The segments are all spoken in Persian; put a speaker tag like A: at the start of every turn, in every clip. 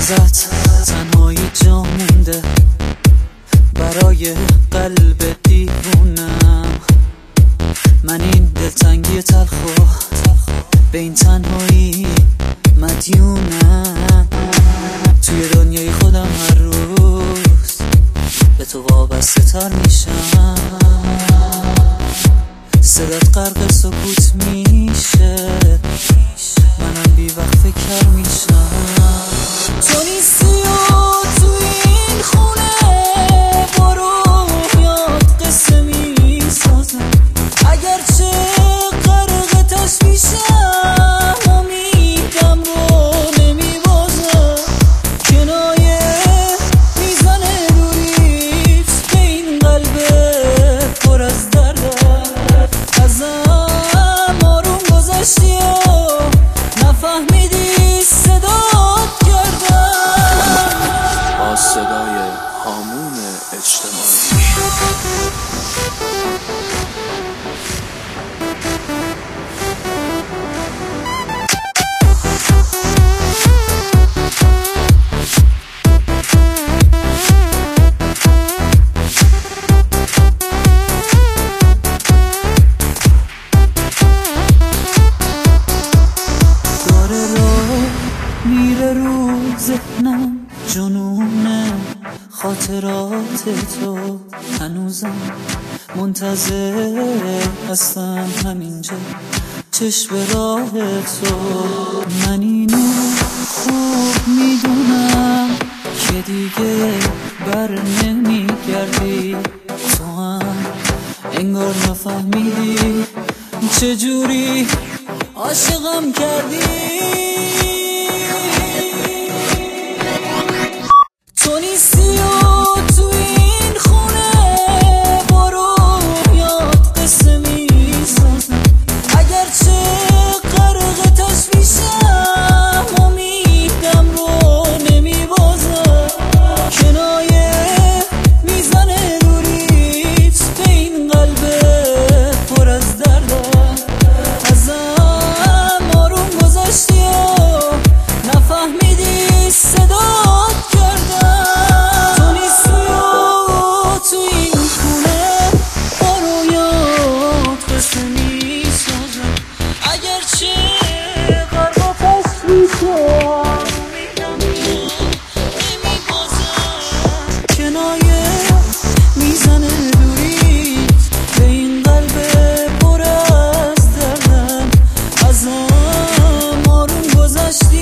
A: ازت تنهایی جا مونده برای قلب دیوونم. من این دلتنگی تلخو به این تنهایی مدیونم. توی دنیای خودم هر روز به تو وابسته تر میشم. صدات غرق سکوت میشه، منم بی وقت فکر میشم. تو نیستی و تو این خونه با روحیات قصه میسازم. اگرچه غرق تشویشم امیدم رو نمیبازم. کنایه میزنه دوریت به این قلب پر از دردم. ازم آروم گذشتی و نفهمیدی صدات کردم
B: با صدای هامون اجتماعی.
A: میره رو ذهنم جنونه خاطرات تو. هنوزم منتظر هستم همینجا چشم راه تو. من اینو خوب میدونم که دیگه بر نمیگردی. تو هم انگار نفهمیدی چجوری عاشقم کردی. تو نیستی و تو این خونه با روحیات قصه میسازم. اگرچه غرق تشویشم امیدم رو نمیبازم. کنایه میزنه دوریت به این قلب پر از دردم. ازم آروم گذشتی و نفهمیدی صدات کردم. تو نیستی و تو این خونه با رویات قصه میسازم. اگرچه غرق تشویشم امیدم رو نمیبازم. کنایه میزنه دوریت به این قلب پر از دردم. ازم آروم گذشتی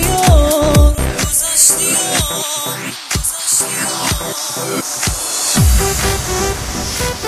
A: و